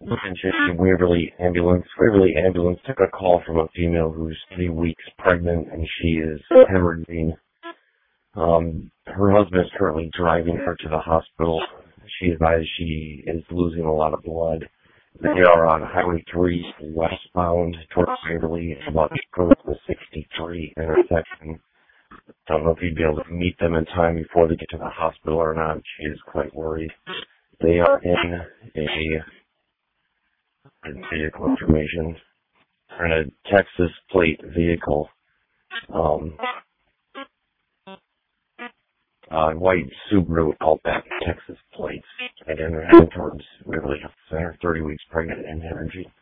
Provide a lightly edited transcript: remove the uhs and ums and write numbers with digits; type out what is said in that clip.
Attention, Waverly ambulance took a call from a female who's 3 weeks pregnant and she is hemorrhaging. Her husband is currently driving her to the hospital. She advised she is losing a lot of blood. They are on Highway 3 westbound towards Waverly, about to go to the 63 intersection. Don't know if you'd be able to meet them in time before they get to the hospital or not. She is quite worried. They are in a vehicle information. They're in a Texas plate vehicle. White Subaru Outback Texas plates. And they're heading towards Waverly Health Center, 30 weeks pregnant and energy.